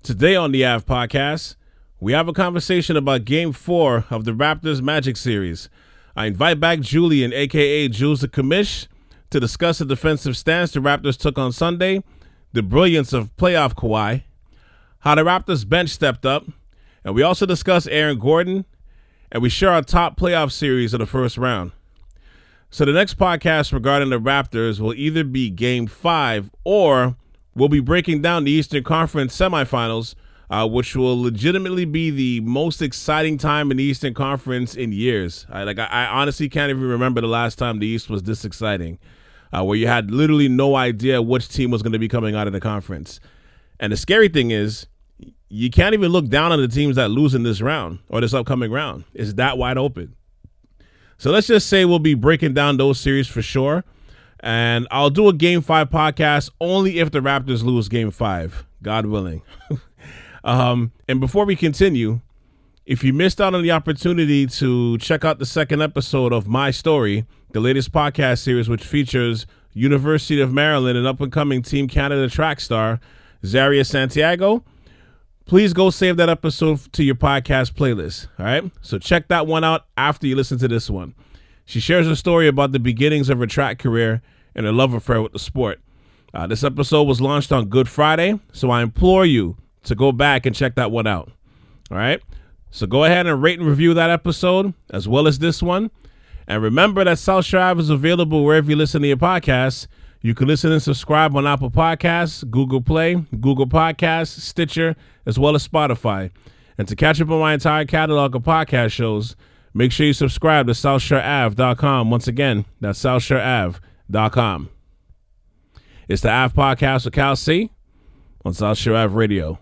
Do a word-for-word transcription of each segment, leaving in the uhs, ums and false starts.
Today on the A V Podcast, we have a conversation about Game four of the Raptors Magic series. I invite back Julian, a k a. Jules the Commish, to discuss the defensive stance the Raptors took on Sunday, the brilliance of playoff Kawhi, how the Raptors bench stepped up, and we also discuss Aaron Gordon, and we share our top playoff series of the first round. So the next podcast regarding the Raptors will either be Game five or we'll be breaking down the Eastern Conference semifinals, uh, which will legitimately be the most exciting time in the Eastern Conference in years. I, like I, I honestly can't even remember the last time the East was this exciting, uh, where you had literally no idea which team was going to be coming out of the conference. And the scary thing is, you can't even look down on the teams that lose in this round or this upcoming round. It's that wide open. So let's just say we'll be breaking down those series for sure. And I'll do a Game five podcast only if the Raptors lose Game five, God willing. um, and before we continue, if you missed out on the opportunity to check out the second episode of My Story, the latest podcast series which features University of Maryland and up-and-coming Team Canada track star Zaria Santiago, please go save that episode to your podcast playlist, all right? So check that one out after you listen to this one. She shares a story about the beginnings of her track career and her love affair with the sport. Uh, this episode was launched on Good Friday, so I implore you to go back and check that one out. All right? So go ahead and rate and review that episode as well as this one. And remember that South Shore Ave is available wherever you listen to your podcasts. You can listen and subscribe on Apple Podcasts, Google Play, Google Podcasts, Stitcher, as well as Spotify. And to catch up on my entire catalog of podcast shows, make sure you subscribe to south shore ave dot com. Once again, that's south shore ave dot com. It's the A V Podcast with Cal C on South Shore Ave Radio.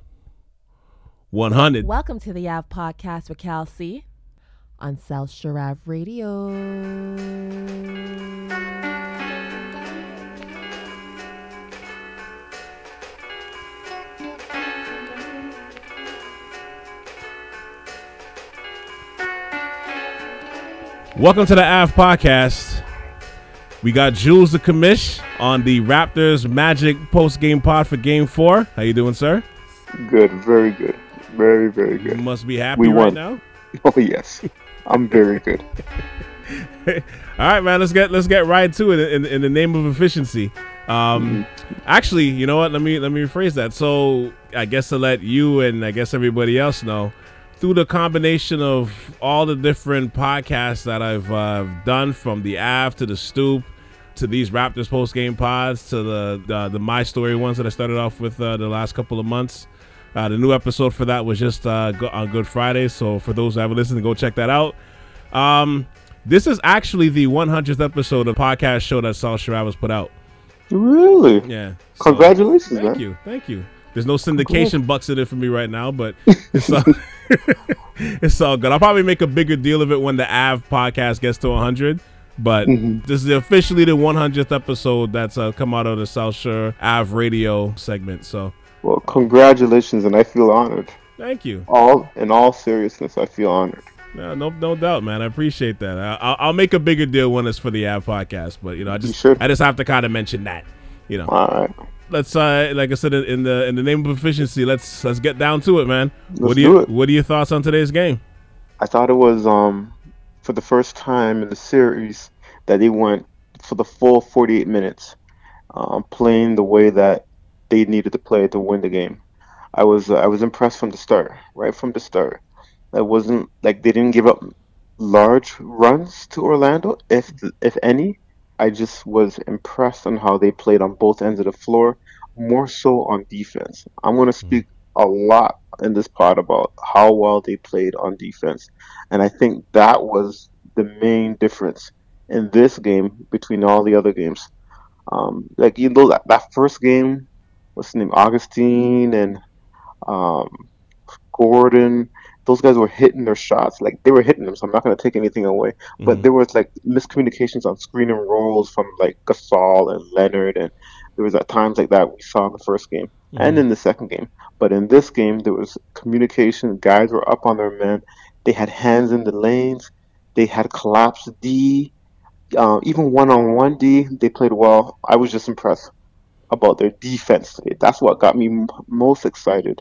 one hundred. Welcome to the A V Podcast with Cal C on South Shore Ave Radio. Welcome to the A V Podcast. We got Jules the Commish on the Raptors Magic post-game pod for Game four. How you doing, sir? Good, very good. Very, very good. You must be happy we right won. now. Oh, yes. I'm very good. All right, man, let's get let's get right to it in, in the name of efficiency. Um, mm-hmm. Actually, you know what? Let me let me rephrase that. So I guess to let you and I guess everybody else know, through the combination of all the different podcasts that I've uh, done, from the A V to the Stoop to these Raptors post-game pods to the the, the My Story ones that I started off with uh, the last couple of months. Uh, the new episode for that was just uh, go- on Good Friday, so for those who haven't listened, go check that out. Um, this is actually the one hundredth episode of the podcast show that South Shore was put out. Really? Yeah. So, Congratulations, thank man. you. Thank you. There's no syndication bucks in it for me right now, but it's all, it's all good. I'll probably make a bigger deal of it when the A V podcast gets to one hundred. But mm-hmm. This is officially the one hundredth episode that's uh, come out of the South Shore A V radio segment. So, well, congratulations, and I feel honored. Thank you. All in all seriousness, I feel honored. No, no, no doubt, man. I appreciate that. I, I'll, I'll make a bigger deal when it's for the A V podcast, but you know, I just, I just have to kind of mention that. You know. All right. Let's, uh, like I said, in the in the name of efficiency, let's let's get down to it, man. Let's what do do you it. What are your thoughts on today's game? I thought it was um for the first time in the series that they went for the full forty-eight minutes, um, playing the way that they needed to play to win the game. I was uh, I was impressed from the start, right from the start. It wasn't like they didn't give up large runs to Orlando, if if any. I just was impressed on how they played on both ends of the floor, more so on defense. I'm going to speak a lot in this pod about how well they played on defense. And I think that was the main difference in this game between all the other games. Um, like, you know, that, that first game, what's his name, Augustine and um, Gordon, those guys were hitting their shots. Like, they were hitting them, so I'm not going to take anything away. Mm-hmm. But there was, like, miscommunications on screen and rolls from, like, Gasol and Leonard. And there was at times like that we saw in the first game mm-hmm. and in the second game. But in this game, there was communication. Guys were up on their men. They had hands in the lanes. They had collapsed D. Uh, even one-on-one D, they played well. I was just impressed about their defense today. That's what got me m- most excited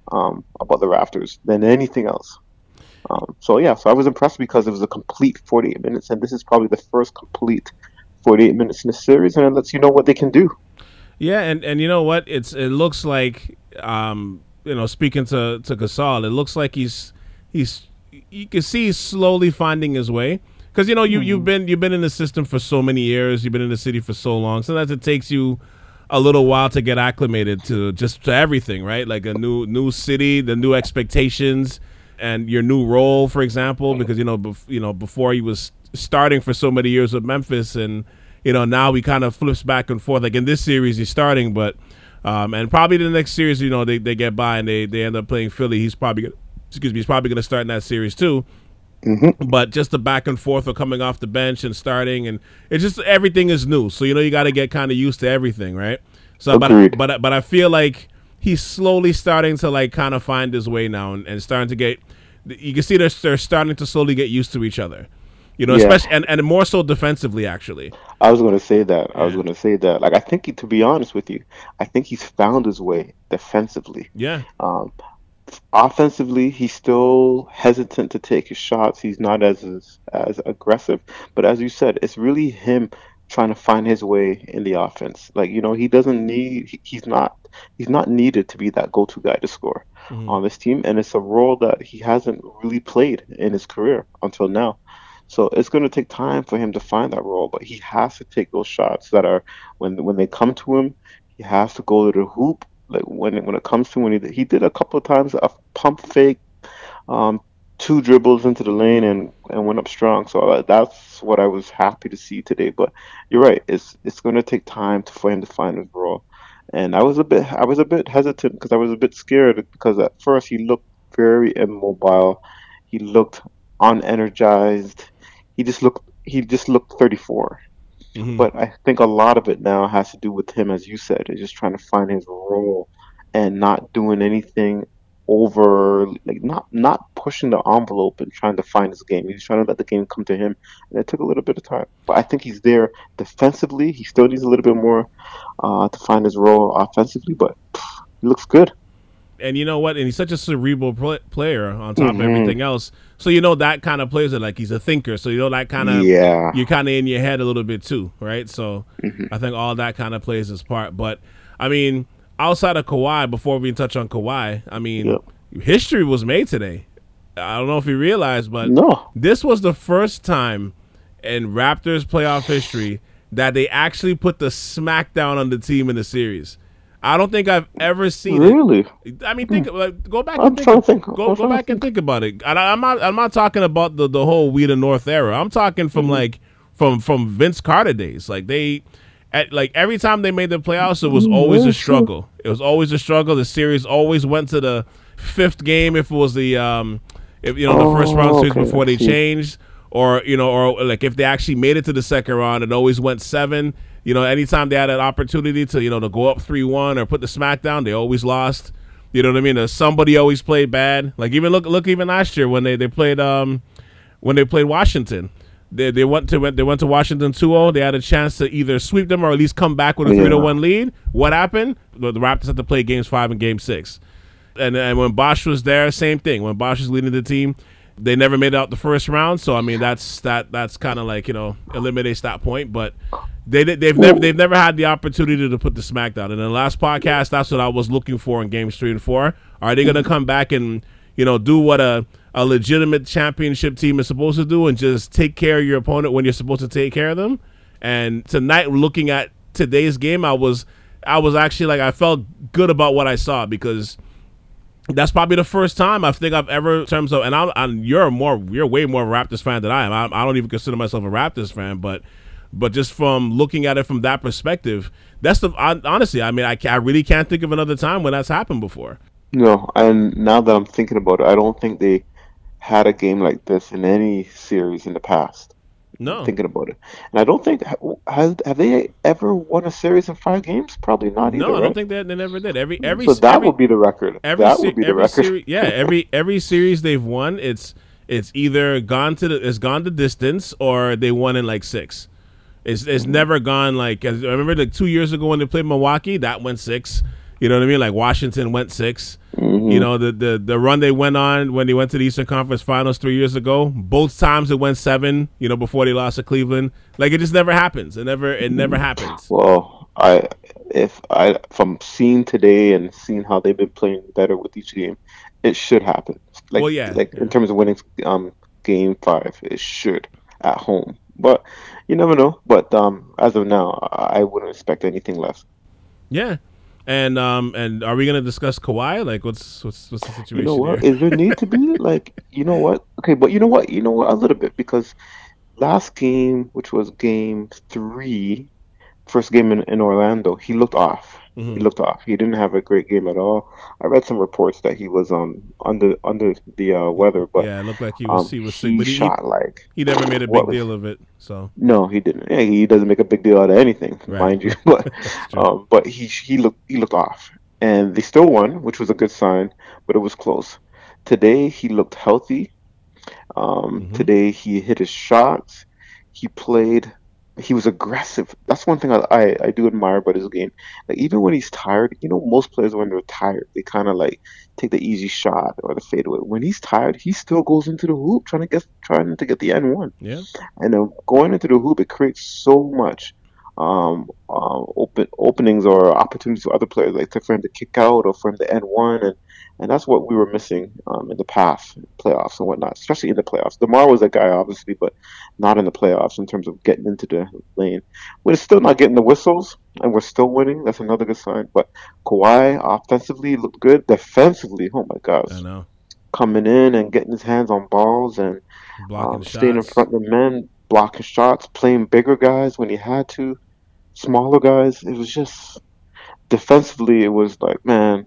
um, about the Raptors than anything else. Um, so yeah, so I was impressed because it was a complete forty-eight minutes, and this is probably the first complete forty-eight minutes in the series, and it lets you know what they can do. Yeah, and, and you know what? It's it looks like um, you know, speaking to to Gasol, it looks like he's he's you can see he's slowly finding his way. Because you know you you've been you've been in the system for so many years, you've been in the city for so long. Sometimes it takes you a little while to get acclimated to just to everything, right? Like a new new city, the new expectations, and your new role, for example. Because you know bef- you know before he was starting for so many years with Memphis, and you know now he kind of flips back and forth. Like in this series, he's starting, but um, and probably the next series, you know, they, they get by and they, they end up playing Philly. He's probably gonna, excuse me, he's probably going to start in that series too. Mm-hmm. But just the back and forth of coming off the bench and starting, and it's just everything is new. So you know you got to get kind of used to everything, right? So, but but but I feel like he's slowly starting to like kind of find his way now, and, and starting to get. You can see they're they're starting to slowly get used to each other, you know, yeah. especially and, and more so defensively. Actually, I was going to say that. Yeah. I was going to say that. Like I think, he, to be honest with you, I think he's found his way defensively. Yeah. Um, Offensively, he's still hesitant to take his shots. He's not as, as as aggressive. But as you said, it's really him trying to find his way in the offense. Like, you know, he doesn't need. He, he's not. He's not needed to be that go-to guy to score mm-hmm. on this team, and it's a role that he hasn't really played in his career until now. So it's going to take time for him to find that role. But he has to take those shots that are when when they come to him. He has to go to the hoop. Like when it, when it comes to when he did, he did a couple of times a pump fake, um, two dribbles into the lane and, and went up strong. So uh, that's what I was happy to see today. But you're right, it's it's going to take time to, for him to find his role. And I was a bit I was a bit hesitant because I was a bit scared because at first he looked very immobile, he looked unenergized, he just looked he just looked thirty-four. Mm-hmm. But I think a lot of it now has to do with him, as you said, is just trying to find his role and not doing anything over, like not not pushing the envelope and trying to find his game. He's trying to let the game come to him, and it took a little bit of time. But I think he's there defensively. He still needs a little bit more uh, to find his role offensively, but pff, he looks good. And you know what? And he's such a cerebral pl- player on top mm-hmm. of everything else. So you know that kind of plays it like he's a thinker. So you know that kind of yeah. you're kind of in your head a little bit too, right? So mm-hmm. I think all that kind of plays its part. But I mean, outside of Kawhi, before we touch on Kawhi, I mean, yep. history was made today. I don't know if you realize, but no. this was the first time in Raptors playoff history that they actually put the smackdown on the team in the series. I don't think I've ever seen really? it. Really? I mean, think like, go back. I'm and think, trying to think. Go, go back and think about it. I, I'm not. I'm not talking about the, the whole We the North era. I'm talking from mm-hmm. like from from Vince Carter days. Like they, at like every time they made the playoffs, it was always a struggle. It was always a struggle. The series always went to the fifth game if it was the um, if you know the oh, first round series okay. before they changed, or you know, or like if they actually made it to the second round, it always went seven. You know, anytime they had an opportunity to, you know, to go up three one or put the smack down, they always lost. You know what I mean? Uh, somebody always played bad. Like even look, look even last year when they, they played um when they played Washington, they they went to they went to Washington two oh. They had a chance to either sweep them or at least come back with a three to one lead. What happened? The, the Raptors had to play games five and game six. And and when Bosh was there, same thing. When Bosh was leading the team, they never made it out the first round. So I mean, that's that that's kind of like, you know, eliminates that point, but. They they've never they've never had the opportunity to put the smackdown. And in the last podcast, that's what I was looking for in games three and four. Are they going to come back and, you know, do what a, a legitimate championship team is supposed to do and just take care of your opponent when you're supposed to take care of them? And tonight, looking at today's game, I was I was actually like I felt good about what I saw because that's probably the first time I think I've ever in terms of and I'm, I'm you're more you're way more of a Raptors fan than I am. I, I don't even consider myself a Raptors fan, but. But just from looking at it from that perspective, that's the honestly. I mean, I, I really can't think of another time when that's happened before. No, and now that I'm thinking about it, I don't think they had a game like this in any series in the past. No, I'm thinking about it, and I don't think have have they ever won a series in five games? Probably not. Either, no, I don't right? think that they never did. Every every so that every, would be the record. Every that would be the every record. Seri- yeah, every every series they've won, it's it's either gone to the it's gone the distance or they won in like six. It's it's never gone like I remember like two years ago when they played Milwaukee, that went six. You know what I mean? Like Washington went six. Mm-hmm. You know, the, the the run they went on when they went to the Eastern Conference Finals three years ago. Both times it went seven. You know, before they lost to Cleveland. Like it just never happens. It never it never happens. Well, I if I from seeing today and seeing how they've been playing better with each game, it should happen. Like Well, yeah, like yeah. in terms of winning um game five, it should at home. But you never know. But um as of now, I wouldn't expect anything less. Yeah. And um and are we gonna discuss Kawhi? Like what's what's what's the situation You know what? here? Is there need to be like you know what? Okay, but you know what? You know what? A little bit because last game, which was game three, first game in, in Orlando, he looked off. Mhm. He looked off. He didn't have a great game at all. I read some reports that he was um under under the uh, weather, but Yeah, it looked like he was um he was sick, he but he he, shot like he never made a what big was deal of it. So no, he didn't. Yeah, he doesn't make a big deal out of anything, right, mind you. But that's true. um, but he he looked he looked off, and they still won, which was a good sign. But it was close. Today he looked healthy. Um, hmm today he hit his shots. He played. He was aggressive. That's one thing I, I, I do admire about his game. Like even when he's tired, you know, most players when they're tired, they kind of like take the easy shot or the fadeaway. When he's tired, he still goes into the hoop trying to get trying to get the N one. Yeah. And uh, going into the hoop, it creates so much um, uh, open openings or opportunities for other players, like to, for him to kick out or for him to end one, and and that's what we were missing um, in the past playoffs and whatnot, especially in the playoffs. DeMar was a guy, obviously, but not in the playoffs in terms of getting into the lane. We're still not getting the whistles, and we're still winning. That's another good sign. But Kawhi offensively looked good. Defensively, oh my gosh, I know. coming in and getting his hands on balls and Blocking um, staying in shots. front of the men, blocking shots, playing bigger guys when he had to, smaller guys. It was just defensively. It was like, man,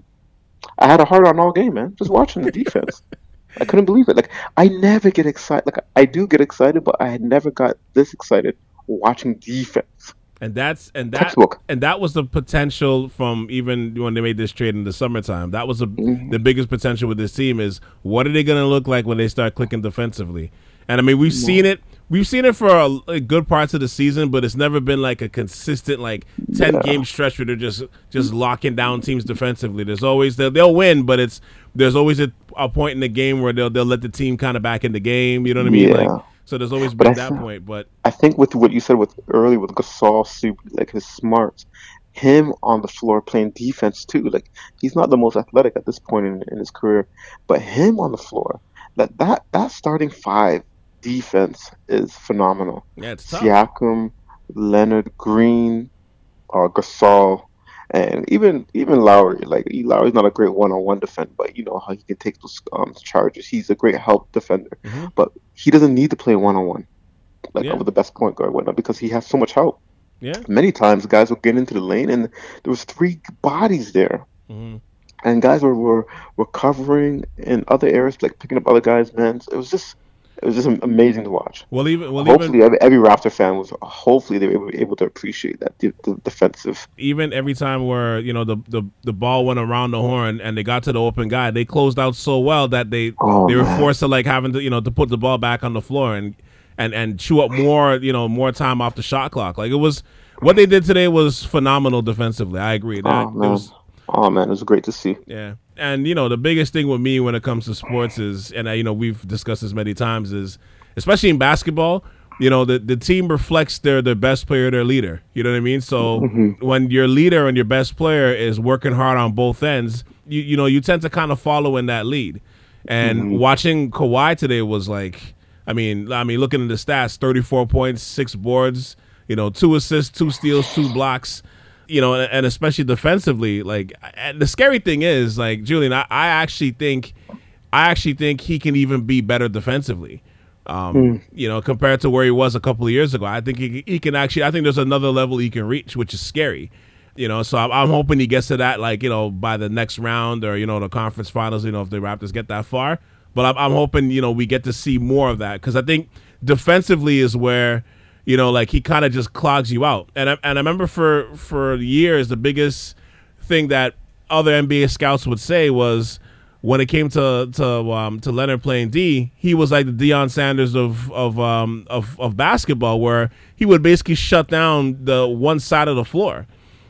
I had a heart on all game, man. Just watching the defense, I couldn't believe it. Like I never get excited. Like I do get excited, but I had never got this excited watching defense. And that's and that Textbook. and that was the potential from even when they made this trade in the summertime. That was the Mhm. the biggest potential with this team is what are they going to look like when they start clicking defensively? And I mean, we've seen it. We've seen it for a, a good parts of the season, but it's never been like a consistent like ten Yeah. game stretch where they're just just locking down teams defensively. There's always they'll, they'll win, but it's there's always a, a point in the game where they'll they'll let the team kind of back in the game. You know what I mean? Yeah. Like so, there's always But been I that th- point. But I think with what you said with early with Gasol, see, like his smarts, him on the floor playing defense too. Like he's not the most athletic at this point in, in his career, but him on the floor, that that that starting five defense is phenomenal. yeah, it's tough. Siakam, Leonard, Green, uh, Gasol, and even even Lowry. Like he- Lowry's not a great one-on-one defender, but you know how he can take those um, charges. He's a great help defender, Mhm. but he doesn't need to play one-on-one like Yeah. over the best point guard, whatnot, because he has so much help. Yeah. Many times, guys would get into the lane, and there was three bodies there, hmm and guys were were, were covering in other areas, like picking up other guys' men. It was just it was just amazing to watch. Well, even well, Hopefully, even every, every Raptor fan was. Hopefully, they were able to appreciate that the, the defensive. even every time where you know the, the the ball went around the horn and they got to the open guy, they closed out so well that they Oh, they were man. forced to like having to you know to put the ball back on the floor and and and chew up more you know more time off the shot clock. Like it was what they did today was phenomenal defensively. I agree. That Oh it man, was oh man, it was great to see. yeah. And you know the biggest thing with me when it comes to sports is, and I, you know we've discussed this many times, is especially in basketball, you know the, the team reflects their their best player, their leader. You know what I mean? So Mm-hmm. when your leader and your best player is working hard on both ends, you you know you tend to kind of follow in that lead. And Mm-hmm. watching Kawhi today was like, I mean, I mean looking at the stats, thirty-four points, six boards, you know, two assists, two steals, two blocks. You know, and, and especially defensively, like and the scary thing is, like Julian, I, I actually think, I actually think he can even be better defensively. Um, Hmm. You know, compared to where he was a couple of years ago, I think he he can actually. I think there's another level he can reach, which is scary. You know, so I'm, I'm hoping he gets to that, like you know, by the next round or you know the conference finals. You know, if the Raptors get that far, but I'm, I'm hoping you know we get to see more of that because I think defensively is where. You know, like he kind of just clogs you out. And I, and I remember for, for years, the biggest thing that other N B A scouts would say was when it came to to um, to Leonard playing D, he was like the Deion Sanders of of, um, of of basketball, where he would basically shut down the one side of the floor.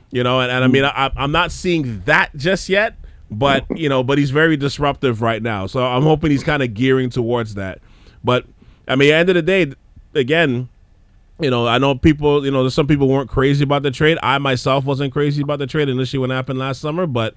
You know, and, and I mean, I, I'm not seeing that just yet, but you know, but he's very disruptive right now. So I'm hoping he's kind of gearing towards that. But I mean, at the end of the day, again, you know, I know people, you know, some people weren't crazy about the trade. I myself wasn't crazy about the trade initially when it happened last summer, but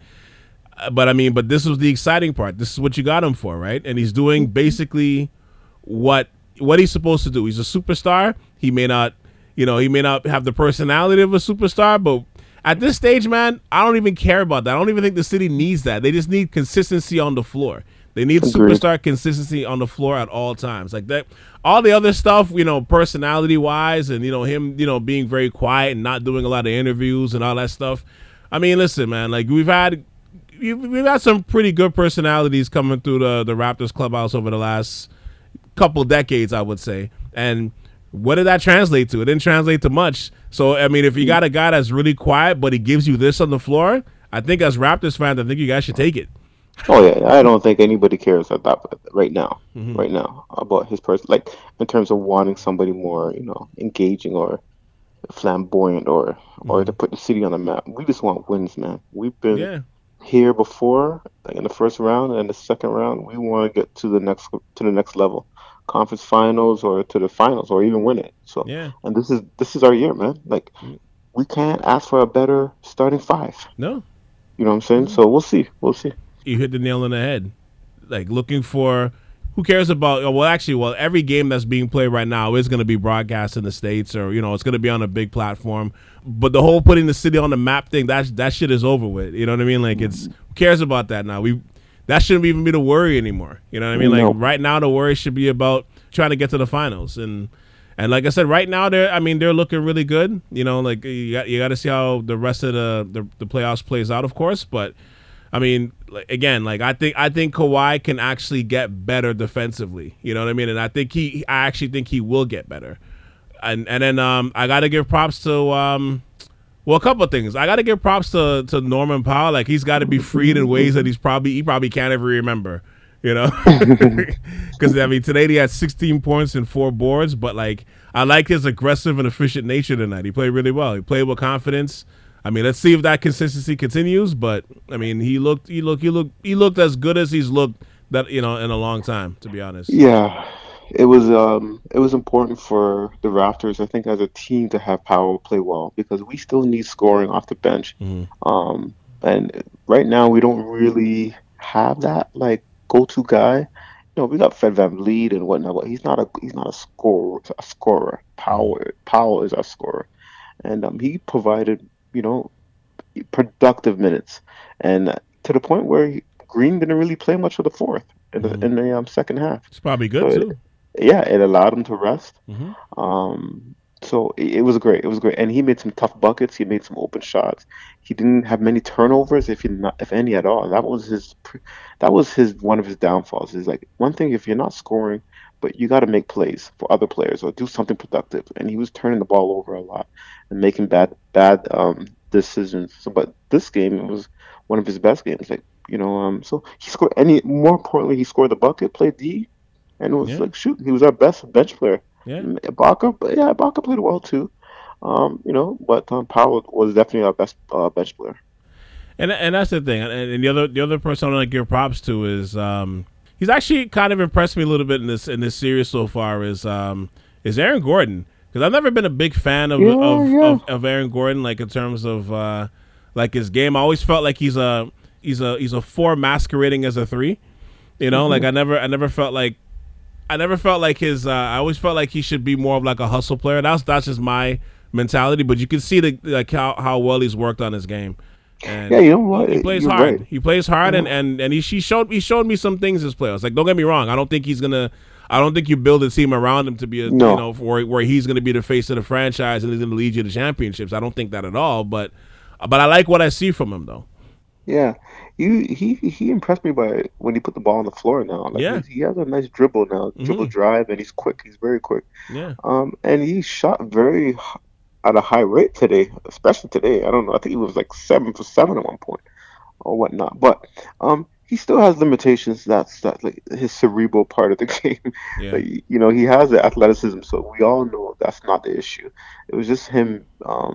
but I mean, but this was the exciting part. This is what you got him for, right? And he's doing basically what what he's supposed to do. He's a superstar. He may not, you know, he may not have the personality of a superstar, but at this stage, man, I don't even care about that. I don't even think the city needs that. They just need consistency on the floor. They need Agreed. superstar consistency on the floor at all times. Like that, all the other stuff, you know, personality wise, and you know him, you know, being very quiet and not doing a lot of interviews and all that stuff. I mean, listen, man, like we've had, we've had some pretty good personalities coming through the the Raptors clubhouse over the last couple decades, I would say, and. What did that translate to? It didn't translate to much. So, I mean, if you got a guy that's really quiet, but he gives you this on the floor, I think as Raptors fans, I think you guys should take it. Oh yeah, I don't think anybody cares about right now. Mm-hmm. Right now about his person, like in terms of wanting somebody more, you know, engaging or flamboyant or mm-hmm. or to put the city on the map. We just want wins, man. We've been Yeah. here before, like in the first round and the second round. We want to get to the next to the next level. Conference finals or to the finals or even win it. So Yeah. and this is this is our year, man. Like we can't ask for a better starting five. No. You know what I'm saying? So we'll see. We'll see. You hit the nail on the head. Like looking for who cares about well actually well every game that's being played right now is going to be broadcast in the States or you know it's going to be on a big platform. But the whole putting the city on the map thing, that that shit is over with. You know what I mean? Like it's who cares about that now? We That shouldn't even be the worry anymore. You know what I mean? Like No. right now, the worry should be about trying to get to the finals. And and like I said, right now they're I mean they're looking really good. You know, like you got you got to see how the rest of the, the the playoffs plays out, of course. But I mean, like, again, like I think I think Kawhi can actually get better defensively. You know what I mean? And I think he I actually think he will get better. And and then um I got to give props to um. Well, a couple of things. I got to give props to, to Norman Powell. Like he's got to be freed in ways that he's probably he probably can't ever remember. You know, because I mean today he had sixteen points and four boards, but like I like his aggressive and efficient nature tonight. He played really well. He played with confidence. I mean, let's see if that consistency continues. But I mean, he looked he looked he looked he looked as good as he's looked that you know in a long time. To be honest. Yeah. It was um it was important for the Raptors, I think, as a team to have Powell play well because we still need scoring off the bench. Mm-hmm. Um, and right now we don't really have that like go-to guy. You know, we got Fred VanVleet and whatnot, but he's not a he's not a scorer. A scorer. Powell Powell is our scorer, and um, he provided you know productive minutes, and to the point where he, Green didn't really play much of the fourth in the Mm-hmm. in the um, second half. It's probably good So too. it- yeah, it allowed him to rest. Mm-hmm. Um, so it, it was great. It was great, and he made some tough buckets. He made some open shots. He didn't have many turnovers, if he not, if any at all. That was his. pr- That was his one of his downfalls. Is like one thing if you're not scoring, but you got to make plays for other players or do something productive. And he was turning the ball over a lot and making bad bad um, decisions. So, but this game it was one of his best games. Like you know, um, so he scored. Any more importantly, he scored the bucket, played D. And it was Yeah. like, shoot, he was our best bench player. Yeah. Ibaka, but yeah, Ibaka played well too. Um, you know, but um, Powell was definitely our best uh, bench player. And and that's the thing. And, and the other the other person I want to give props to is um, he's actually kind of impressed me a little bit in this in this series so far. Is um, is Aaron Gordon because I've never been a big fan of Yeah, of, yeah. of of Aaron Gordon like in terms of uh, like his game. I always felt like he's a he's a he's a four masquerading as a three. You know, Mm-hmm. like I never I never felt like. I never felt like his. Uh, I always felt like he should be more of like a hustle player. That's that's just my mentality. But you can see the like how, how well he's worked on his game. And Yeah, you know what? He plays You're hard. right. He plays hard, and, Yeah. and, and he she showed he showed me some things as players. Like don't get me wrong. I don't think he's gonna. I don't think you build a team around him to be a No. you know where where he's gonna be the face of the franchise and he's gonna lead you to championships. I don't think that at all. But but I like what I see from him though. Yeah, you he he impressed me by when he put the ball on the floor now. Like Yeah. he, he has a nice dribble now, dribble Mhm. drive, and he's quick. He's very quick. Yeah. Um, and he shot very h- at a high rate today, especially today. I don't know. I think he was like seven for seven at one point or whatnot. But um, he still has limitations. That's that like his cerebral part of the game. Yeah. Like, you know, he has the athleticism, so we all know that's not the issue. It was just him um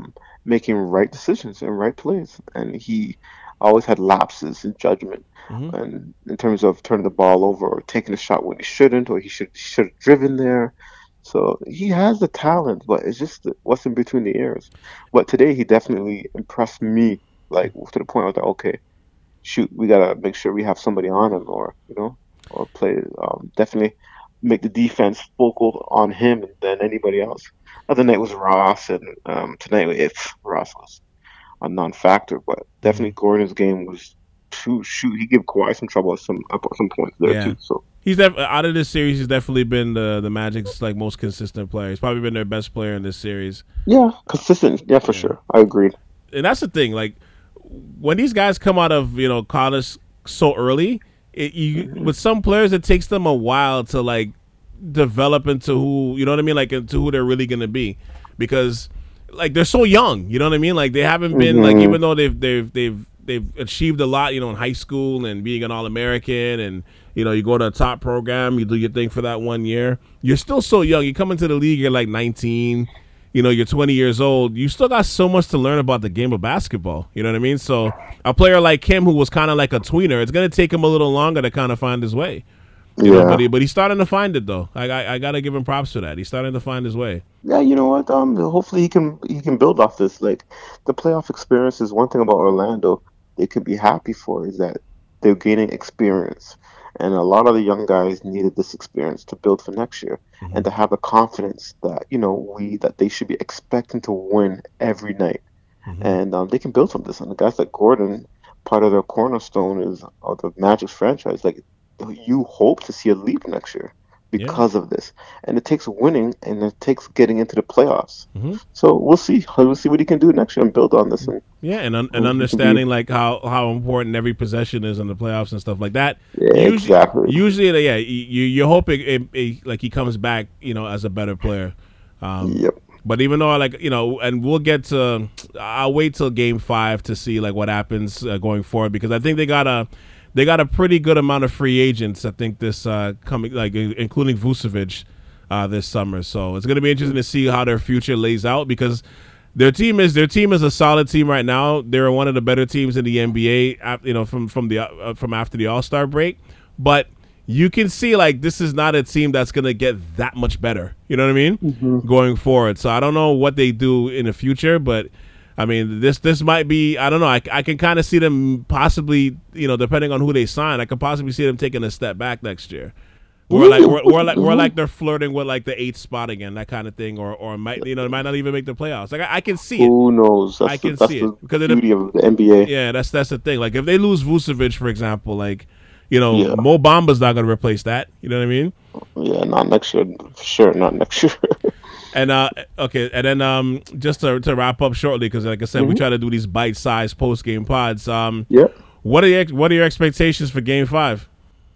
making right decisions and right plays. And he always had lapses in judgment, Hmm. and in terms of turning the ball over or taking a shot when he shouldn't, or he should should have driven there. So he has the talent, but it's just what's in between the ears. But today he definitely impressed me, like to the point where I was like, okay, shoot, we gotta make sure we have somebody on him, or you know, or play. Um, definitely make the defense focal on him than anybody else. Other night was Ross, and um, tonight if Ross was a non-factor, but Hmm. definitely Gordon's game was too shoot. He gave Kawhi some trouble at some at some points there Yeah. too. So He's def- out of this series. He's definitely been the the Magic's like most consistent player. He's probably been their best player in this series. yeah, consistent. Yeah, for Yeah, sure. I agreed. and that's the thing. Like when these guys come out of you know college so early, it, you Hmm. with some players it takes them a while to like develop into who you know what I mean, like into who they're really gonna be, because like they're so young. You know what I mean? Like they haven't been like Hmm. even though they've they've they've they've achieved a lot, you know, in high school and being an All American and you know you go to a top program, you do your thing for that one year. You're still so young. You come into the league, you're like nineteen. You know, you're twenty years old. You still got so much to learn about the game of basketball. You know what I mean? So a player like him, who was kind of like a tweener, it's gonna take him a little longer to kind of find his way. You know, but Yeah, he but he's starting to find it though. I, I I gotta give him props for that. He's starting to find his way. yeah. You know what? Um, hopefully he can he can build off this. Like the playoff experience is one thing about Orlando. They could be happy for is that they're gaining experience, and a lot of the young guys needed this experience to build for next year and Hmm. to have the confidence that you know we that they should be expecting to win every night. Hmm. And um, they can build from this. And the guys like Gordon, part of their cornerstone is of the Magic's franchise. Like you hope to see a leap next year Yeah. because of this, and it takes winning and it takes getting into the playoffs. Hmm. So we'll see. We'll see what he can do next year and build on this, and Yeah, and un- and um, he can be understanding like how, how important every possession is in the playoffs and stuff like that. yeah, Usually, exactly. usually, yeah, you you hope it, it, it like he comes back, you know, as a better player. Um, Yep. but even though like you know, and we'll get to, I'll wait till game five to see like what happens uh, going forward because I think they got a they got a pretty good amount of free agents. I think this uh, coming like including Vucevic uh, this summer. So it's going to be interesting to see how their future lays out because their team is their team is a solid team right now. They're one of the better teams in the N B A. af- You know, from from the uh, from after the All Star break, but you can see like this is not a team that's gonna get that much better. You know what I mean? Hmm. Going forward. So I don't know what they do in the future, but I mean this this might be I don't know. I, I can kind of see them possibly you know depending on who they sign. I could possibly see them taking a step back next year. We're like we're, we're like we're Hmm. like they're flirting with like the eighth spot again, that kind of thing, or or might you know might not even make the playoffs. Like I, I can see it, Who knows? I That's the can that's see it the because it, beauty of the N B A. yeah, that's that's the thing. Like if they lose Vucevic, for example, like you know Yeah, Mo Bamba's not gonna replace that. You know what I mean? yeah. Not next year, for sure. Not next year. And uh, okay, and then um, just to, to wrap up shortly, because like I said, we Hmm. try to do these bite-sized post-game pods. Um, Yeah. what are your what are your expectations for Game Five?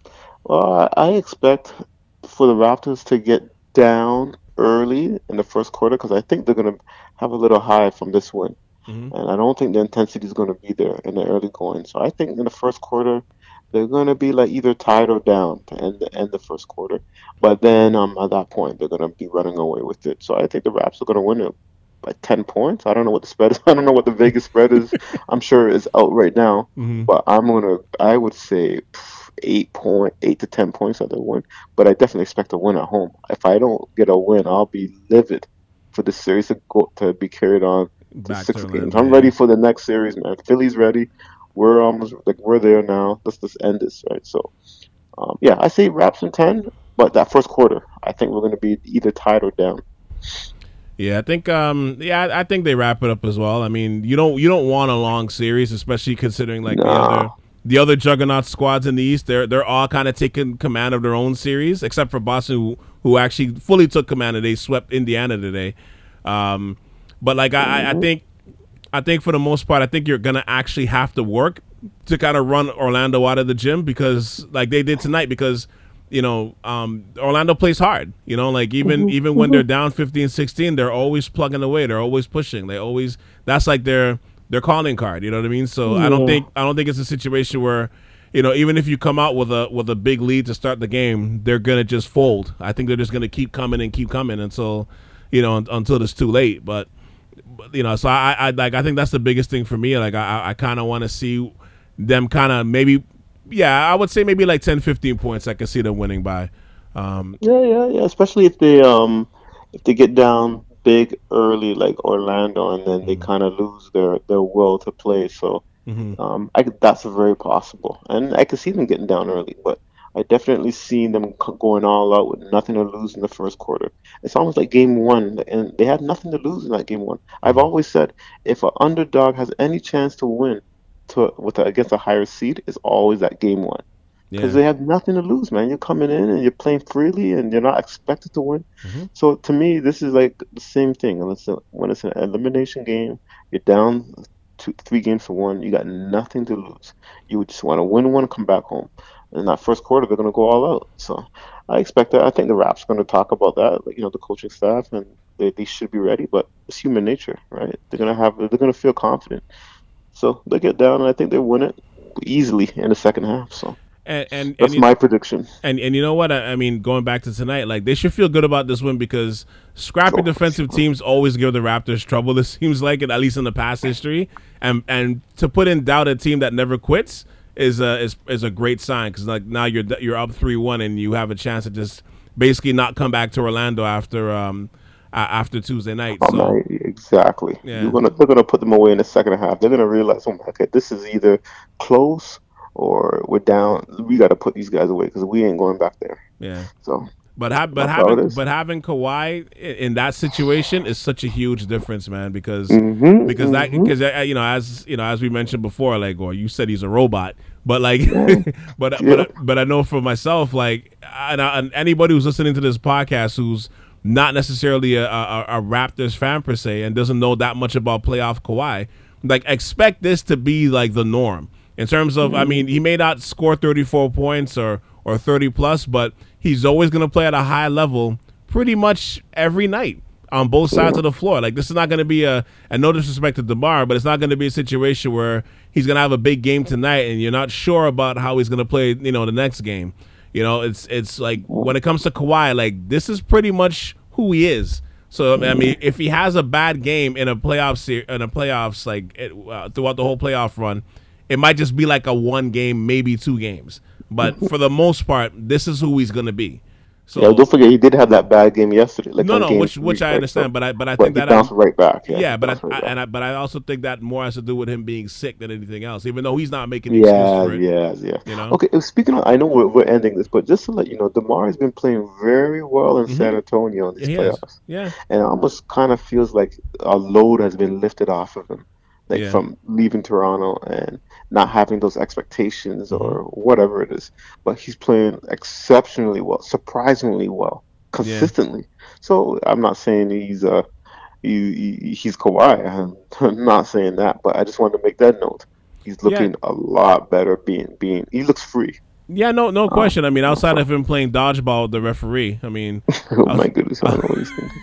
Well, I I expect for the Raptors to get down early in the first quarter because I think they're going to have a little high from this win. Mm-hmm. And I don't think the intensity is going to be there in the early going. So I think in the first quarter, they're going to be like either tied or down to end the, end the first quarter. But then um, at that point, they're going to be running away with it. So I think the Raps are going to win it by ten points. I don't know what the spread is. I don't know what the Vegas spread is. I'm sure it's out right now. Mm-hmm. But I'm going to, I would say pff, eight point, eight to ten points that they'll win. But I definitely expect a win at home. If I don't get a win, I'll be livid for the series to go to be carried on to Back to six games. Orlando, I'm yeah. ready for the next series, man. Philly's ready. We're almost like we're there now. Let's just end this, right? So, um, yeah, I say Raps in ten, but that first quarter, I think we're going to be either tied or down. Yeah, I think um yeah, I I think they wrap it up as well. I mean, you don't you don't want a long series, especially considering like the other Nah. the other juggernaut squads in the East. They're they're all kind of taking command of their own series, except for Boston, who, who actually fully took command and they swept Indiana today. Um, but like I, I I Hmm. think I think for the most part, I think you're gonna actually have to work to kind of run Orlando out of the gym because like they did tonight because you know um, Orlando plays hard. You know, like even Hmm. even when Hmm. they're down fifteen sixteen, they're always plugging away. They're always pushing. They always that's like their their calling card. You know what I mean? So I don't Yeah. think I don't think it's a situation where you know even if you come out with a with a big lead to start the game, they're gonna just fold. I think they're just gonna keep coming and keep coming until you know un- until it's too late. But you know, so I, I like I think that's the biggest thing for me. Like I, I kind of want to see them kind of maybe, yeah, I would say maybe like ten, fifteen points. I could see them winning by. Um, Yeah, yeah, yeah. Especially if they um if they get down big early like Orlando, and then they mhm, kind of lose their their will to play. So mhm, um, I could, that's very possible, and I could see them getting down early, but I definitely see them c- going all out with nothing to lose in the first quarter. It's almost like game one, and they had nothing to lose in that game one. I've mhm. always said if an underdog has any chance to win to with a, against a higher seed, it's always that game one because Yeah. they have nothing to lose, man. You're coming in and you're playing freely, and you're not expected to win. Mhm. So to me, this is like the same thing. When it's a, when it's an elimination game, you're down two, three games to one. You got nothing to lose. You just want to win one, come back home. In that first quarter, they're going to go all out. So I expect that. I think the Raps are going to talk about that. Like, you know, the coaching staff, and they, they should be ready. But it's human nature, right? They're going to have. They're going to feel confident. So they get down, and I think they win it easily in the second half. So And and and that's you, my prediction. and and you know what? I, I mean, going back to tonight, like they should feel good about this win because scrappy Oh, for defensive sure. teams always give the Raptors trouble. It seems like it, at least in the past history. And and to put in doubt a team that never quits is a is is a great sign because like now you're you're up three one and you have a chance to just basically not come back to Orlando after um a- after Tuesday night. Oh So my, exactly. You're yeah. gonna they're gonna put them away in the second half. They're gonna realize, oh my God, this is either close or we're down. We got to put these guys away because we ain't going back there. Yeah. So But ha- but that's how it having is. but having Kawhi i- in that situation is such a huge difference, man. Because Mm-hmm. because that Mm-hmm. because uh, you know as you know as we mentioned before, like or you said he's a robot, but like Yeah. but Yeah. but but I know for myself, like and, I, and anybody who's listening to this podcast who's not necessarily a, a, a Raptors fan per se and doesn't know that much about playoff Kawhi, like expect this to be like the norm in terms of. I mean, he may not score thirty-four points or or thirty plus, but he's always going to play at a high level pretty much every night on both sides of the floor. Like this is not going to be a, and no disrespect to DeMar, but it's not going to be a situation where he's going to have a big game tonight and you're not sure about how he's going to play, you know, the next game. You know, it's it's like when it comes to Kawhi, like this is pretty much who he is. So I mean, if he has a bad game in a playoff se- in a playoffs like it, uh, throughout the whole playoff run, it might just be like a one game, maybe two games. But for the most part, this is who he's gonna be. Yeah, So don't forget he did have that bad game yesterday, like no, on no, game which three, which I right? understand, So, but I but I but think he that bounced right back. Yeah, yeah, he but bounced I, right I back. and I but I also think that more has to do with him being sick than anything else. Even though he's not making the excuse Yeah, for it, yeah, yeah. you know. Okay, uh, speaking of, I know we're, we're ending this, but just to let you know, DeMar has been playing very well in hmm San Antonio in Yeah, these he has. playoffs. Yeah, And it almost kind of feels like a load has been lifted off of him, like yeah. from leaving Toronto and not having those expectations hmm or whatever it is. But he's playing exceptionally well, surprisingly well, Yeah. consistently. So I'm not saying he's uh he, he- he's Kawhi. I'm I'm not saying that, but I just wanted to make that note. He's Yeah, looking a lot better being being. He looks free. yeah, no, no Um, question. I mean, outside so of him playing dodgeball with the referee, I mean, oh my outs- goodness, I don't know what he's thinking.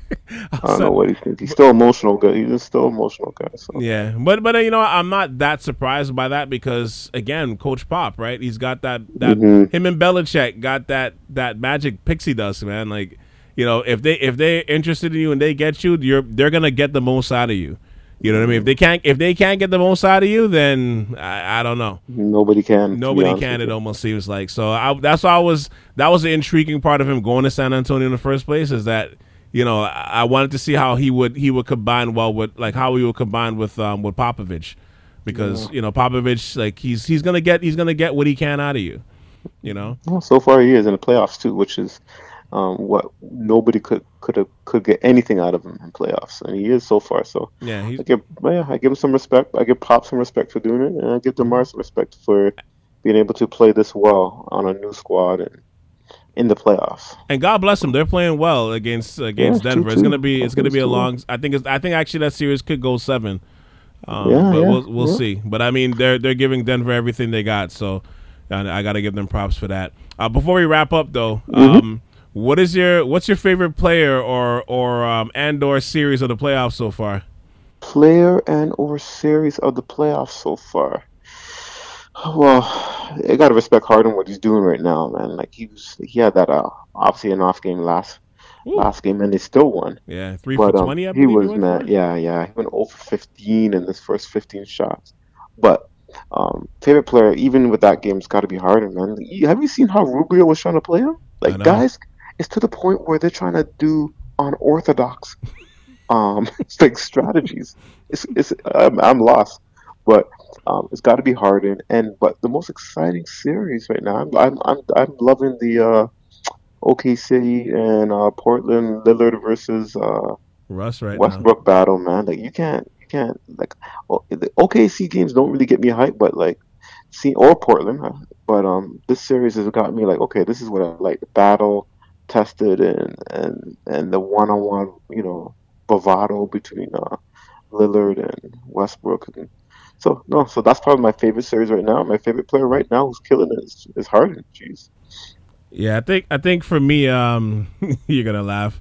I don't know outside, what he's thinking. He's still emotional guy. He's still emotional guy. So. yeah, but but uh, you know, I'm not that surprised by that because again, Coach Pop, right? He's got that that hmm him and Belichick got that that magic pixie dust, man. Like, you know, if they if they're interested in you and they get you, you're they're gonna get the most out of you. You know what I mean? If they can't if they can't get the most out of you, then I, I don't know. Nobody can, to be Nobody honest can. with It you. almost seems like so. I, that's why I was. That was the intriguing part of him going to San Antonio in the first place. Is that you know I, I wanted to see how he would he would combine well with like how he would combine with um with Popovich, because you know Popovich like he's he's gonna get he's gonna get what he can out of you. You know. Well, so far he is in the playoffs too, which is um, what nobody could could have could get anything out of him in playoffs, and he is so far. So Yeah. He's I give yeah, I give him some respect. I give Pop some respect for doing it, and I give DeMar some respect for being able to play this well on a new squad and in the playoffs. and God bless him. They're playing well against Yeah, against two Denver. It's two. gonna be it's gonna It's be a two. long. I think it's I think actually that series could go seven. Um, Yeah, but yeah, we'll we'll yeah. see. But I mean, they're they're giving Denver everything they got, so I, I got to give them props for that. Uh, before we wrap up, though, hmm um, what is your what's your favorite player or or um, and or series of the playoffs so far? Player and or series of the playoffs so far. Well, I gotta respect Harden what he's doing right now, man. Like he was, he had that uh, obviously an off game last Ooh. last game, and they still won. Yeah, three But for um, twenty, I he believe he was went mad. for. Yeah, yeah, he went zero for fifteen in his first fifteen shots. But um, favorite player, even with that game, it's got to be Harden, man. You- Have you seen how Rubio was trying to play him? I Like, know. guys, it's to the point where they're trying to do unorthodox um it's like strategies. It's it's I'm, I'm lost, but um, it's got to be Harden. And but the most exciting series right now, I'm I'm I'm, I'm loving the uh, O K C and uh, Portland Lillard versus uh, Russ right now. Westbrook battle, man. Like you can't you can't like o- the O K C games don't really get me hyped, but like see or Portland, uh, but um this series has got me like okay, this is what I like, the battle tested and and and the one on one, you know, bravado between uh Lillard and Westbrook. And so no, so that's probably my favorite series right now. My favorite player right now who's killing it is, is Harden. Jeez. Yeah, I think I think for me, um, you're gonna laugh.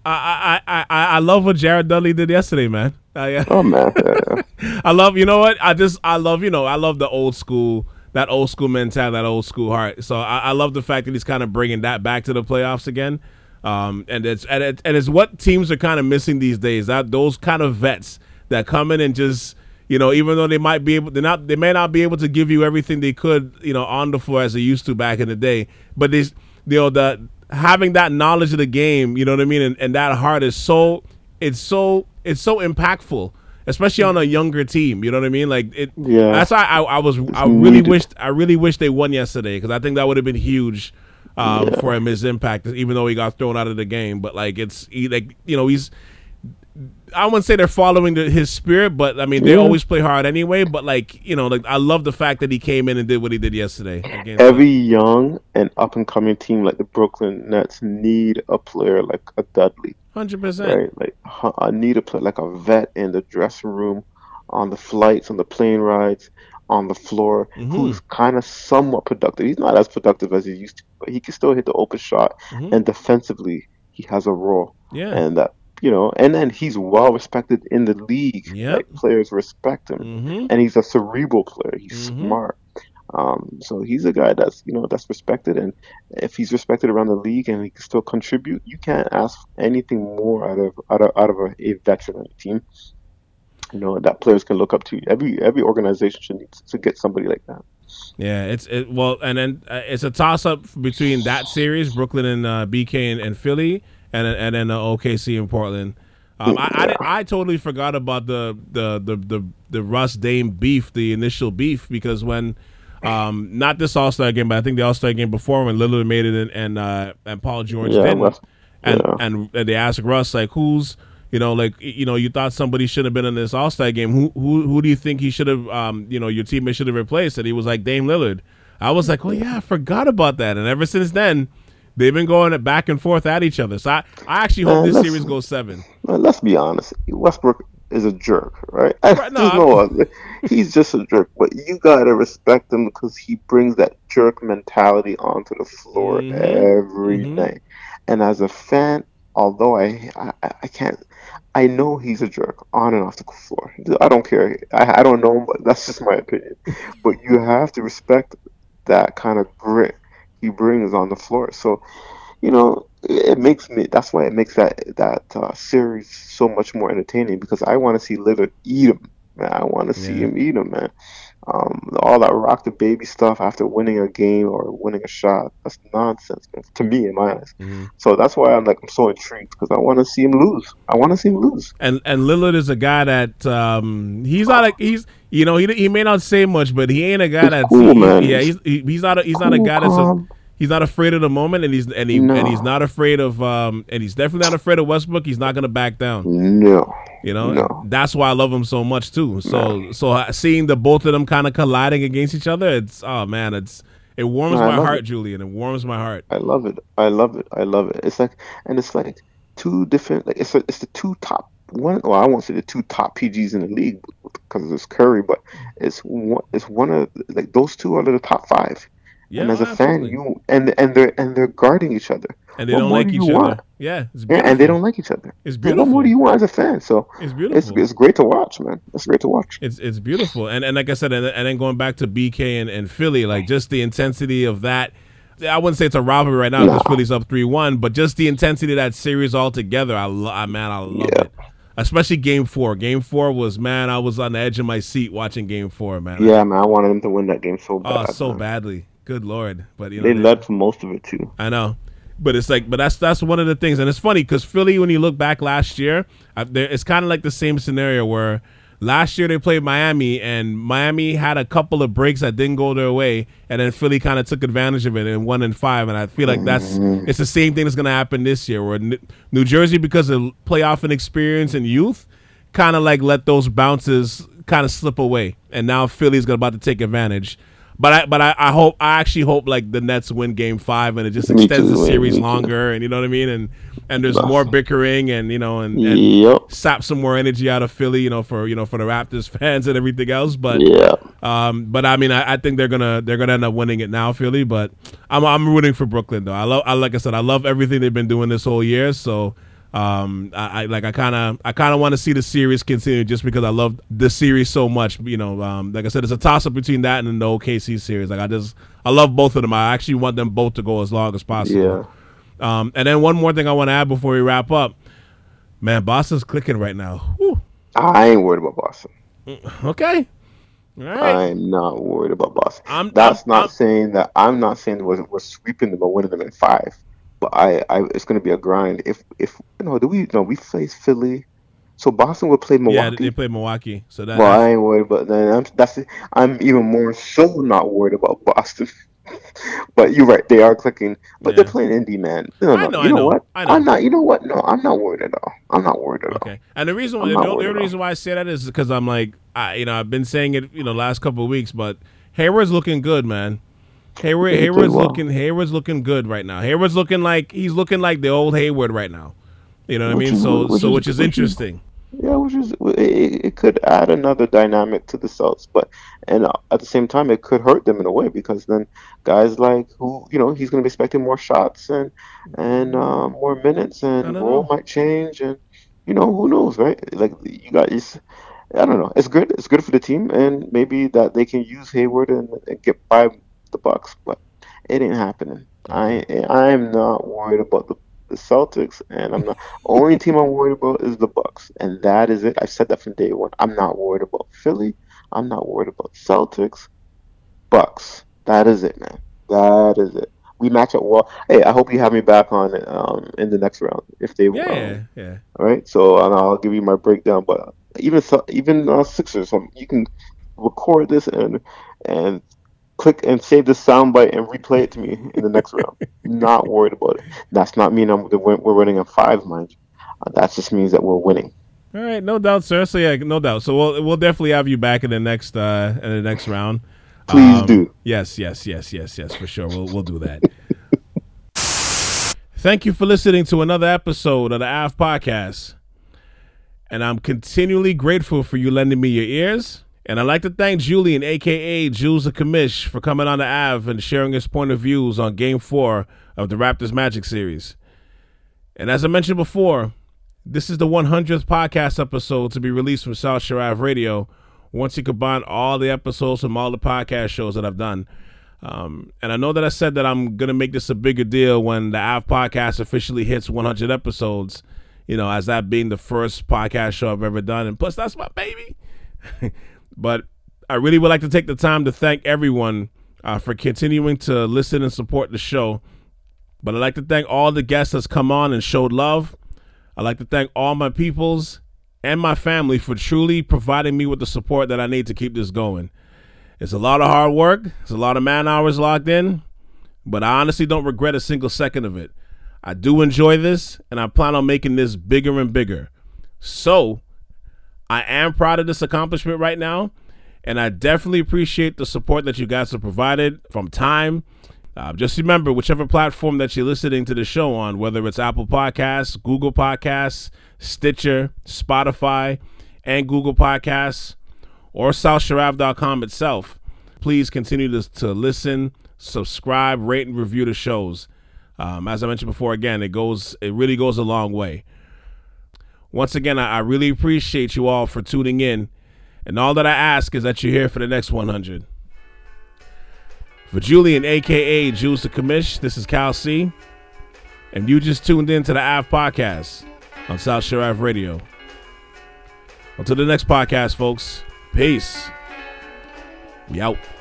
I I, I I I love what Jared Dudley did yesterday, man. I, uh, Oh man. Yeah. I love, you know what? I just, I love, you know, I love the old school, that old school mentality, that old school heart. So I, I love the fact that he's kind of bringing that back to the playoffs again. Um, and it's, and it's, and it's what teams are kind of missing these days. That those kind of vets that come in and just, you know, even though they might be able, they're not, they may not be able to give you everything they could, you know, on the floor as they used to back in the day. But they, you know, the having that knowledge of the game, you know what I mean, and, and that heart is so, it's so, it's so impactful, especially on a younger team. You know what I mean? Like it. Yeah. That's why I, I was. I It's really needed. wished. I really wish they won yesterday because I think that would have been huge um, Yeah. for him, his impact. Even though he got thrown out of the game, but like it's he, like you know he's. I wouldn't say they're following the, his spirit, but I mean they Yeah. always play hard anyway. But like you know, like I love the fact that he came in and did what he did yesterday. Against Every young and up and coming team like the Brooklyn Nets need a player like a Dudley, hundred percent. right? Like huh, I need a player like a vet in the dressing room, on the flights, on the plane rides, on the floor, Mm-hmm. who's kind of somewhat productive. He's not as productive as he used to, but he can still hit the open shot. Mm-hmm. And defensively, he has a role, Yeah. and that you know, and then he's well respected in the league. Yep. Like players respect him, Mm-hmm. and he's a cerebral player. He's Mhm. smart. Um, so he's a guy that's you know that's respected, and if he's respected around the league and he can still contribute, you can't ask anything more out of out of, out of a, a veteran on the team. You know that players can look up to. Every every organization should need to get somebody like that. Yeah, it's it well, and then uh, it's a toss up between that series, Brooklyn and uh, B K and, and Philly, and and then uh, O K C and Portland. Um, I, I, Yeah. I totally forgot about the the the the, the Russ Dame beef, the initial beef, because when um, not this All Star game, but I think the All Star game before when Lillard made it and and, uh, and Paul George Yeah, didn't, West- and, yeah. and and they asked Russ like, who's you know like you know you thought somebody should have been in this All Star game. Who who who do you think he should have um you know your teammate should have replaced? And he was like Dame Lillard. I was like, oh yeah, I forgot about that. And ever since then, they've been going back and forth at each other. So I, I actually hope Man, this let's- series goes seven. Man, let's be honest. Westbrook is a jerk, right? Right, no, There's no other. He's just a jerk, but you gotta respect him because he brings that jerk mentality onto the floor Mhm. every Mhm. night. And as a fan, although I, I I can't, I know he's a jerk on and off the floor. I don't care. I I don't know him, but that's just my opinion. But you have to respect that kind of grit he brings on the floor. So you know, it makes me. That's why it makes that that uh, series so much more entertaining because I want to see Lillard eat him, man. I want to see Yeah. him eat him, man. Um, all that rock the baby stuff after winning a game or winning a shot—that's nonsense, man, to me in my eyes. Mhm. So that's why I'm like I'm so intrigued because I want to see him lose. I want to see him lose. And and Lillard is a guy that um he's not a he's you know he he may not say much, but he ain't a guy He's that's cool, he- man. yeah he's he, he's not a he's not a Cool, guy that's a, calm. he's not afraid of the moment, and he's and he No. and he's not afraid of um and he's definitely not afraid of Westbrook. He's not gonna back down. No, You know, No. that's why I love him so much too. So so uh, seeing the both of them kind of colliding against each other, it's oh man, it's it warms No, I my love heart, it. Julian. It warms my heart. I love it. I love it. I love it. It's like, and it's like two different. Like it's it's the two top one. Well, I won't say the two top P Gs in the league because it's Curry, but it's one. It's one of like those two are the top five. Yeah, and as a fan, absolutely. you and and they're and they're guarding each other. and they what don't more like do each you other. want? Yeah, it's Yeah, beautiful. and they don't like each other. It's Yeah, what more beautiful. do you want as a fan? So It's it's beautiful. it's great to watch, man. It's great to watch. It's it's beautiful, and and like I said, and, and then going back to B K and, and Philly, like just the intensity of that. I wouldn't say it's a rivalry right now Nah. because Philly's up three one, but just the intensity of that series altogether, I lo- I- man, I love Yeah. it. Especially game four. Game four was, man, I was on the edge of my seat watching game four, man. Yeah, man, I wanted them to win that game so Oh, bad. so man. badly. Good Lord. But you know They they- led for most of it too. I know. But it's like, but that's that's one of the things, and it's funny because Philly, when you look back last year, I, there, it's kind of like the same scenario where last year they played Miami, and Miami had a couple of breaks that didn't go their way, and then Philly kind of took advantage of it and won in five. And I feel like that's it's the same thing that's going to happen this year, where N- New Jersey, because of playoff inexperience and youth, kind of like let those bounces kind of slip away, and now Philly's going about to take advantage. But I, but I, I hope, I actually hope like the Nets win Game Five and it just Me extends too, the man, series me too. longer, and you know what I mean, and and there's Nah. more bickering, and you know, and, and Yep. sap some more energy out of Philly, you know, for you know for the Raptors fans and everything else. But Yeah. um, but I mean, I, I think they're gonna they're gonna end up winning it now, Philly. But I'm I'm rooting for Brooklyn though. I love, I like I said, I love everything they've been doing this whole year. So. Um, I, I like I kind of I kind of want to see the series continue just because I love the series so much. You know, um, like I said, it's a toss up between that and the O K C series. Like I just I love both of them. I actually want them both to go as long as possible. Yeah. Um, and then one more thing I want to add before we wrap up, man, Boston's clicking right now. Whew. I ain't worried about Boston. Okay, all right. I'm not worried about Boston. I'm- That's I'm- not I'm- saying that I'm not saying we're, we're sweeping them or winning them in five. But I, I it's going to be a grind. If if you know, do we no we face Philly, so Boston would play Yeah, Milwaukee. they play Milwaukee, so that. Well, I ain't worried about that. I'm, that's I'm even more so not worried about Boston. But you're right, they are clicking. But Yeah. they're playing Indy, man. No, I no, know, you I know, know, what? I know. I'm not. You know what? No, I'm not worried at all. I'm not worried at all. Okay, and the reason I'm why, not the, the worried only at reason why I say that is because I'm like, I, you know, I've been saying it, you know, last couple of weeks, but Hayward's looking good, man. Hayward, He played Hayward's well. looking, Hayward's looking good right now. Hayward's looking like he's looking like the old Hayward right now. You know what Which I mean? is- So, which so is- which is which is- interesting. Yeah, which is it, it could add another dynamic to the Celtics, but and uh, at the same time it could hurt them in a way because then guys like who you know he's going to be expecting more shots and and uh, more minutes I and don't role know. might change and you know who knows, right? Like you guys, I don't know. It's good. It's good for the team and maybe that they can use Hayward and, and get by the Bucks, but it ain't happening. I I'm not worried about the. The Celtics, and I'm not. Only team I'm worried about is the Bucks, and that is it. I said that from day one. I'm not worried about Philly. I'm not worried about Celtics. Bucks. That is it, man. That is it. We match up well. Hey, I hope you have me back on um in the next round if they. Yeah, um, yeah, yeah. All right. So and I'll give you my breakdown, but even so, even uh, Sixers, um, you can record this and and. Click and save the soundbite and replay it to me in the next round. Not worried about it. That's not mean I'm, we're winning in five, mind you. Uh, that just means that we're winning. All right, no doubt, sir. So yeah, no doubt. So we'll we'll definitely have you back in the next uh in the next round. Please Um, do. Yes, yes, yes, yes, yes, for sure. We'll we'll do that. Thank you for listening to another episode of the A F Podcast. And I'm continually grateful for you lending me your ears. And I'd like to thank Julian, a k a. Jules the Commish, for coming on the A V and sharing his point of views on Game four of the Raptors Magic series. And as I mentioned before, this is the one hundredth podcast episode to be released from South Shore Ave Radio once you combine all the episodes from all the podcast shows that I've done. Um, and I know that I said that I'm going to make this a bigger deal when the A V Podcast officially hits one hundred episodes, you know, as that being the first podcast show I've ever done. And plus, that's my baby. But I really would like to take the time to thank everyone uh, for continuing to listen and support the show. But I'd like to thank all the guests that's come on and showed love. I'd like to thank all my peoples and my family for truly providing me with the support that I need to keep this going. It's a lot of hard work. It's a lot of man hours logged in. But I honestly don't regret a single second of it. I do enjoy this, and I plan on making this bigger and bigger. So I am proud of this accomplishment right now, and I definitely appreciate the support that you guys have provided from time. Uh, just remember, whichever platform that you're listening to the show on, whether it's Apple Podcasts, Google Podcasts, Stitcher, Spotify, and Google Podcasts, or South Shore Ave dot com itself, please continue to, to listen, subscribe, rate, and review the shows. Um, as I mentioned before, again, it goes, it really goes a long way. Once again, I, I really appreciate you all for tuning in. And all that I ask is that you're here for the next one hundred. For Julian, a k a. Jules the Commish, this is Cal C. And you just tuned in to the A V Podcast on South Shore Ave Radio. Until the next podcast, folks. Peace. We out.